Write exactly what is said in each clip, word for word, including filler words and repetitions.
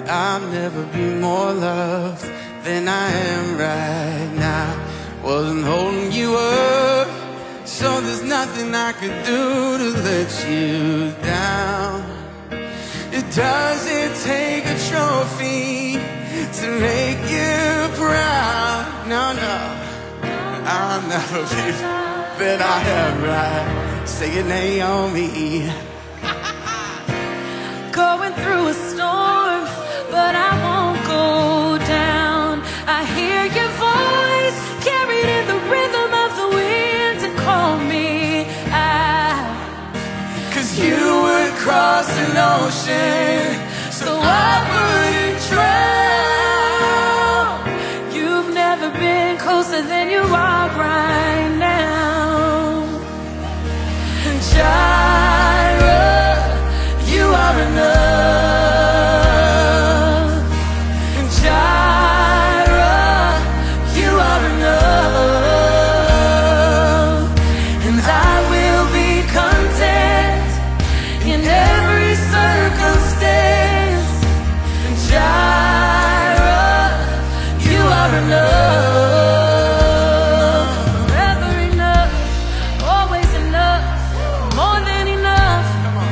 I'll never be more loved than I am right now. Wasn't holding you up, so there's nothing I could do to let you down. It doesn't take a trophy to make you proud. No, no, I'll never be than I am right. Say your name on me. Going through a storm, but I won't go down. I hear your voice carried in the rhythm of the wind to call me out. Cause you would cross an ocean so I wouldn't drown. You've never been closer than you are right now. And Jireh, you are enough. And Jireh, you are enough. And I will be content in every circumstance. And Jireh, you are enough. Forever enough, always enough, more than enough.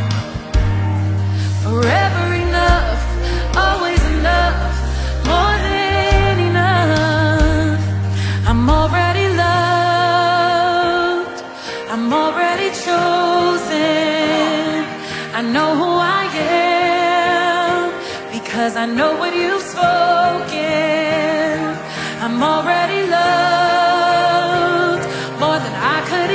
Forever enough, always enough, more than enough. I'm already loved, I'm already chosen. I know who I am because I know what you've spoken. I'm already loved more than I could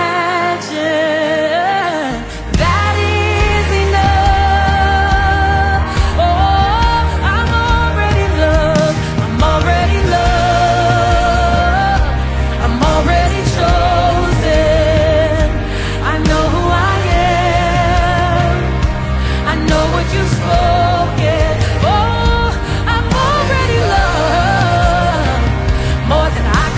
imagine. That is enough. Oh, I'm already loved. I'm already loved. I'm already chosen. I know who I am. I know what you've spoken. Oh, I'm already loved more than I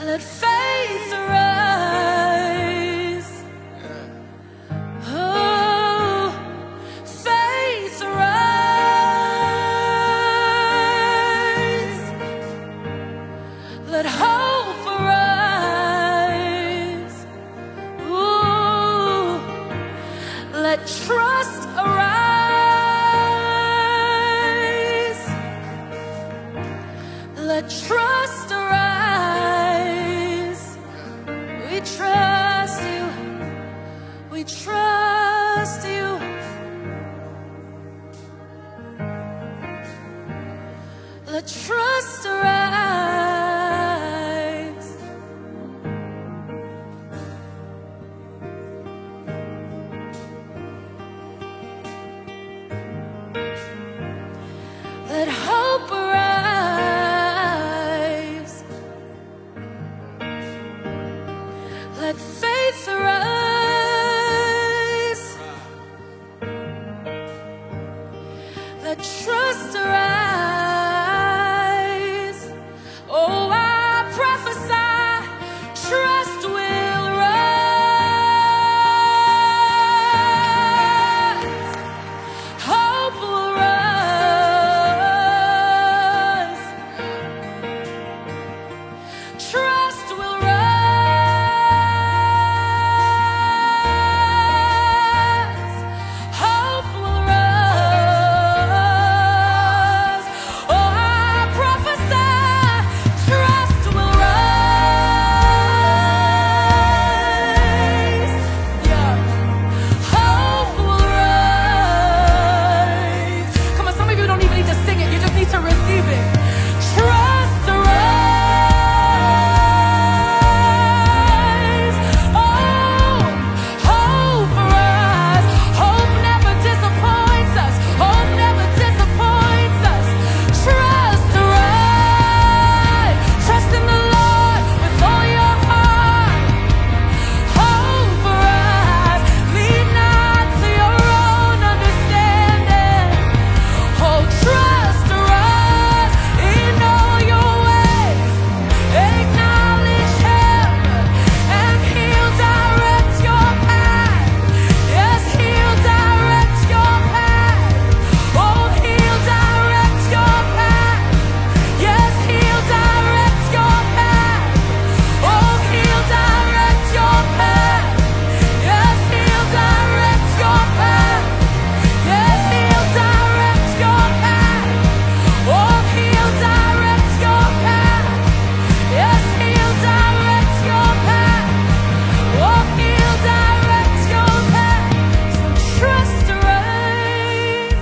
Let faith rise. Oh, faith rise. Let hope arise. Ooh, let trust arise. Let trust arise. We trust you. We trust you. Let trust arise. Let hope arise. Let faith arise. Let trust arise. Oh, I prophesy, trust will rise. Hope will rise. Trust will rise. Hope will rise. Oh, I prophesy, trust will rise. Yeah. Hope will rise. Come on, some of you don't even need to sing it. You just need to receive it. Trust arise. Oh, hope arise. Hope never disappoints us. Hope never disappoints us. Trust arise. Trust in the Lord with all your heart. Hope arise. Lean not to your own understanding. Oh, trust arise in all your ways. Acknowledge Him, and He'll direct your path. Yes, He'll direct your path. Oh, He'll direct your path. Yes, He'll direct your path. Oh, He'll direct your path. Yes, He'll direct your path. Yes, He'll direct your path. Oh, He'll direct your path. Yes, He'll direct your path. Oh, He'll direct your path. So trust arise.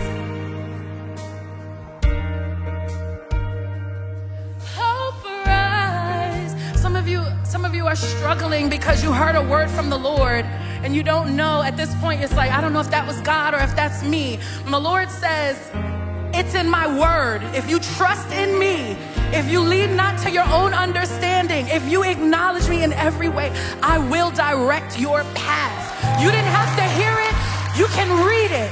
Hope arise. Some of you, some of you are struggling because you heard a word from the Lord and you don't know at this point. It's like, I don't know if that was God or if that's me. And the Lord says, it's in my word. If you trust in me, if you lean not to your own understanding, if you acknowledge me in every way, I will direct your path. You didn't have to hear it. You can read it.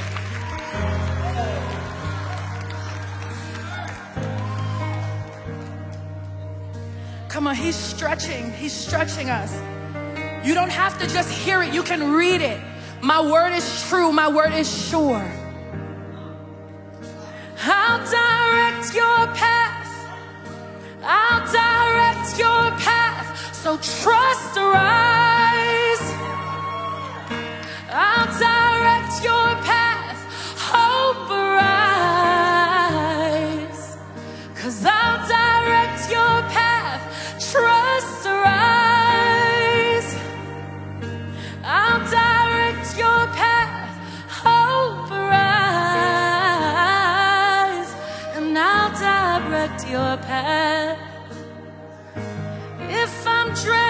Come on, he's stretching. He's stretching us. You don't have to just hear it. You can read it. My word is true. My word is sure. I'll direct your path. I'll direct your path. So trust arise. I'll direct your path. Hope arise. 'Cause I'll direct your path. Trust arise. I'll direct your path. Hope arise. And I'll direct your path. If I'm dreaming